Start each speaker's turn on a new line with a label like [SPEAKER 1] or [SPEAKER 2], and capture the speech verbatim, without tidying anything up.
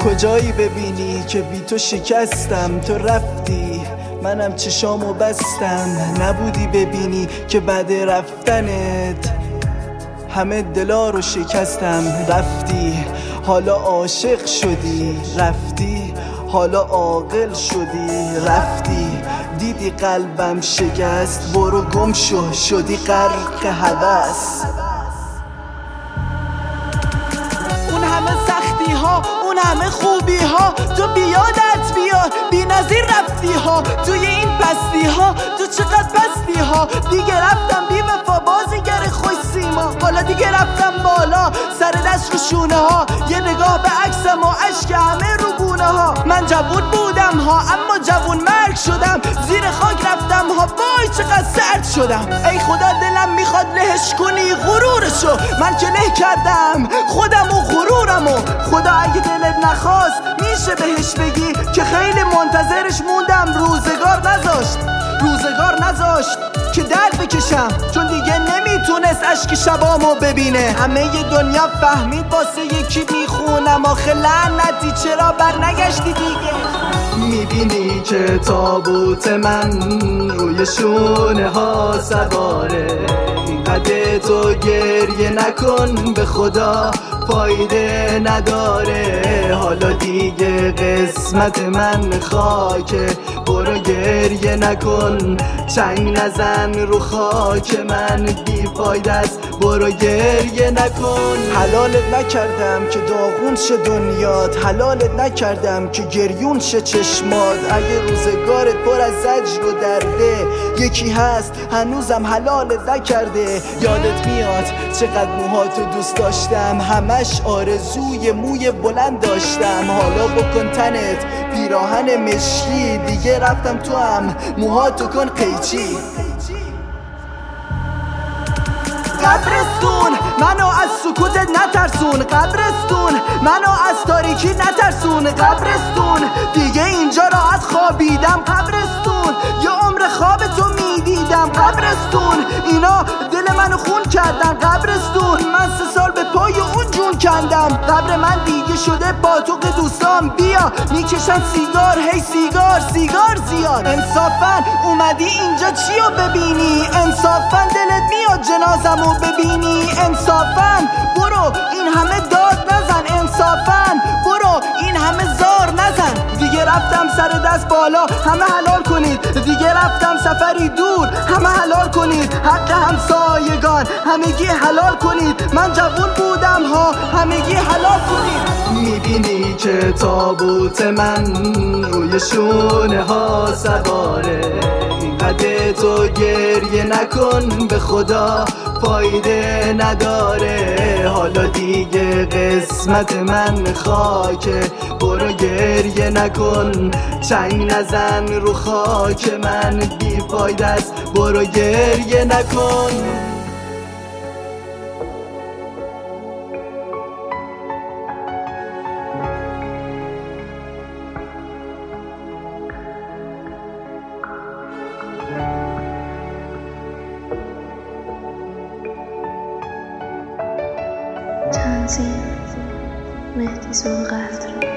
[SPEAKER 1] کجایی ببینی که بی تو شکستم؟ تو رفتی منم چشامو بستم، نبودی ببینی که بعد رفتنت همه دلا رو شکستم. رفتی حالا عاشق شدی، رفتی حالا عاقل شدی، رفتی دیدی قلبم شکست، برو گم شو شدی غرق هوس.
[SPEAKER 2] اون همه سختی ها، اون همه خوبی ها، تو بیادت بیاد بی نظیر رفتی ها. توی این پستی ها تو چقدر پستی ها. دیگه رفتم بی وفا بازیگر خوش سیما، حالا دیگه رفتم بالا سر دست رو شونه ها. یه نگاه به عکسم و عشق همه رو گونه ها. من جوون بودم ها اما جوون مرگ شدم، زیر خاک رفتم ها وای چقدر سرد شدم. ای خدا دلم میخواد لهش کنی غرورشو، من که له کردم خودم و غرورمو. خدا اگه دلت نخواست میشه بهش بگی که خیلی منتظرش موندم، روزگار نذاشت روزگار نذاشت که درد بکشم، چون دیگه نمیتونست اشک شبامو ببینه. همه ی دنیا فهمید واسه یکی میخونم، آخه لعنتی چرا بر نگشتی دیگه؟
[SPEAKER 1] میبینی که تابوت من روی شونه ها سواره، اینقدر تو گریه نکن به خدا فایده نداره. حالا دیگه قسمت من خاکه، برو گریه نکن چنگ نزن رو خاک من، بی فایده است برو گریه نکن. حلالت نکردم که داغون شه دنیات، حلالت نکردم که گریون شه چشمات. اگه روزگارت پر از زجر و درده، یکی هست هنوزم حلالت نکرده. یادت میاد چقدر موهاتو دوست داشتم، همش آرزوی موی بلند داشتم. حالا بکن تنت پیراهن مشکی، دیگه رفتم تو هم موهاتو کن قیچی.
[SPEAKER 2] قبرستون منو از سکوتت نترسون، قبرستون منو از تاریکی نترسون. قبرستون دیگه اینجا راحت خوابیدم، قبرستون یه عمر خواب تو میدیدم. قبرستون اینا دل منو خون کردن، قبرستون من سه سال به پای اون جون کندم. قبر من دیگه شده پاتوق دوستان، بیا میکشن سیگار هی سیگار سیگار زیاد. انصافا اومدی اینجا چیو ببینی؟ انصافا دلت میاد جنازمو ببینی؟ انصافا برو این همه داد نزن، انصافا برو این همه زار نزن. دیگه رفتم سر دست بالا همه حلال کنید، دیگه رفتم سفری دور همه حلال کنید. حق همسایگان همگی حلال کنید، من جوون بودم ها همگی حلال کنید.
[SPEAKER 1] میبینی که تابوت من روی شونه ها سواره، اینقدر تو گریه نکن به خدا فایده نداره. حالا دیگه قسمت من خاکه، برو گریه نکن چنگ نزن رو خاک من، بی فایده است برو گریه نکن.
[SPEAKER 3] تنظیم مهدی ذوالقدر.